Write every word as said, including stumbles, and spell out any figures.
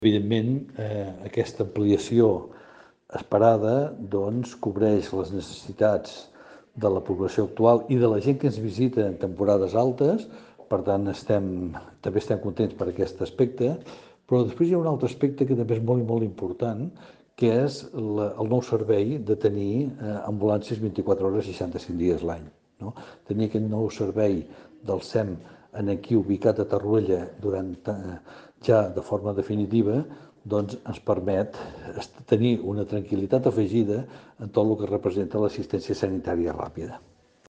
Evidentment, eh, aquesta ampliació esperada doncs, cobreix les necessitats de la població actual i de la gent que ens visita en temporades altes, per tant estem, també estem contents per aquest aspecte, però després hi ha un altre aspecte que també és molt i molt important, que és la, el nou servei de tenir eh, ambulàncies vint-i-quatre hores i seixanta-cinc dies l'any. No? Tenir aquest nou servei del SEM aquí ubicat a Torroella durant, eh, ja de forma definitiva, doncs ens permet tenir una tranquil·litat afegida en tot el que representa l'assistència sanitària ràpida.